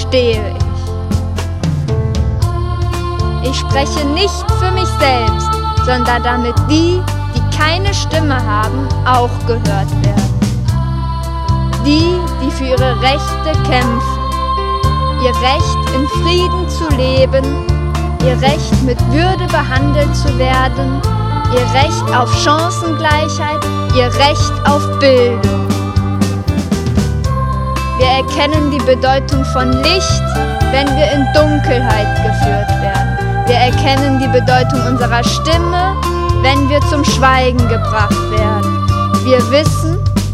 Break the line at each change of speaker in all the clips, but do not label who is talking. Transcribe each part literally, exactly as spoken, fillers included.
stehe ich. Ich spreche nicht für mich selbst, sondern damit die, die keine Stimme haben, auch gehört werden. Die, die für ihre Rechte kämpfen. Ihr Recht, in Frieden zu leben, ihr Recht, mit Würde behandelt zu werden, ihr Recht auf Chancengleichheit, ihr Recht auf Bildung. Wir erkennen die Bedeutung von Licht, wenn wir in Dunkelheit geführt werden. Wir erkennen die Bedeutung unserer Stimme, wenn wir zum Schweigen gebracht werden. Wir wissen,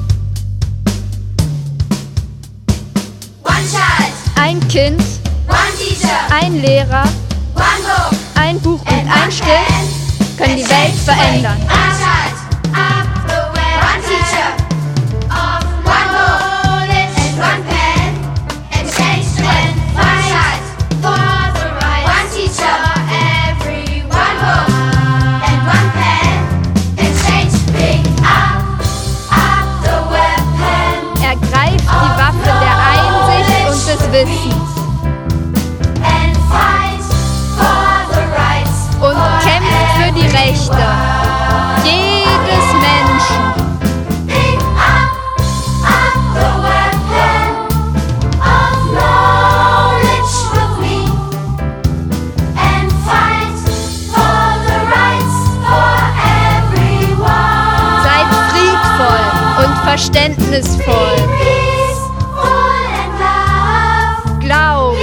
ein Kind, ein Lehrer, ein Buch und ein Stift können die Welt verändern. Ergreift die Waffe der Einsicht und des Wissens und kämpft für die Rechte jedes Menschen. Seid friedvoll und verständnisvoll. Glaubt.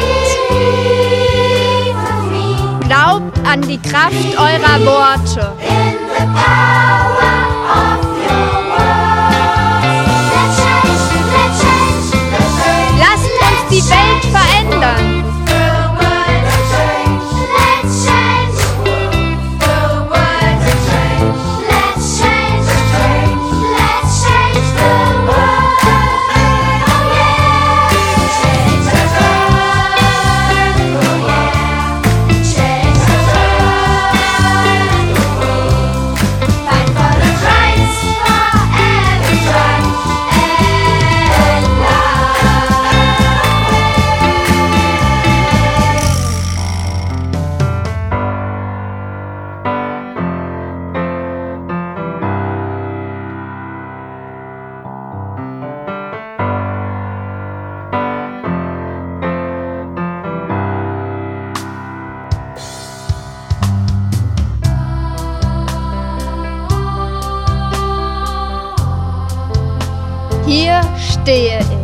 Glaubt an die Kraft eurer Worte. Lasst uns die Welt verändern. Hier stehe ich.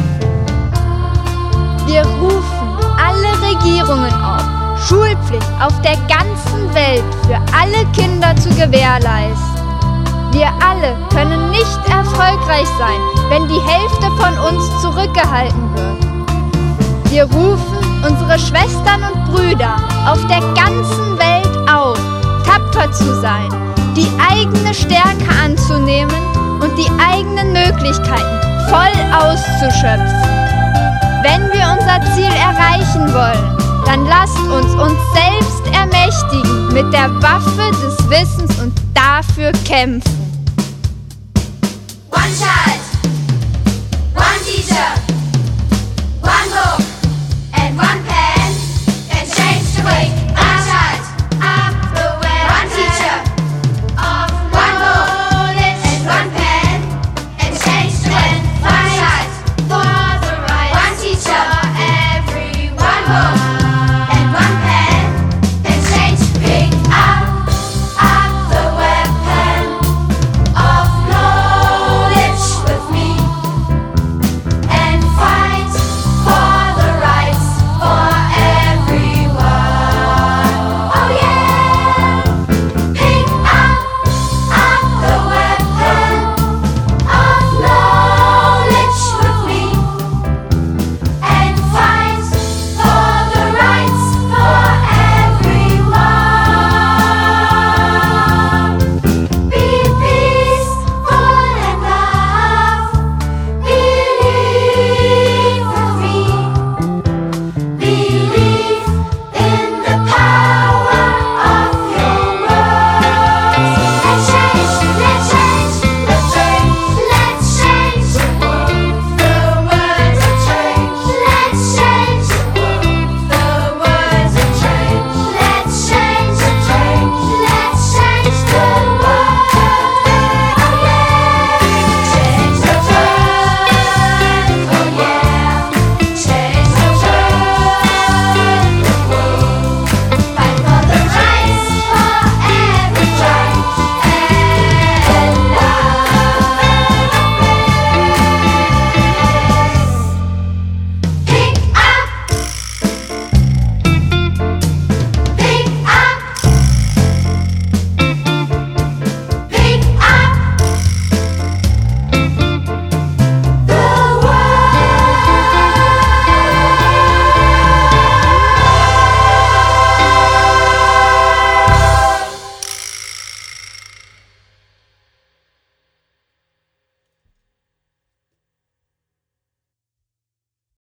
Wir rufen alle Regierungen auf, Schulpflicht auf der ganzen Welt für alle Kinder zu gewährleisten. Wir alle können nicht erfolgreich sein, wenn die Hälfte von uns zurückgehalten wird. Wir rufen unsere Schwestern und Brüder auf der ganzen Welt auf, tapfer zu sein, die eigene Stärke anzunehmen und die eigenen Möglichkeiten voll auszuschöpfen. Wenn wir unser Ziel erreichen wollen, dann lasst uns uns selbst ermächtigen mit der Waffe des Wissens und dafür kämpfen.
One child, one teacher.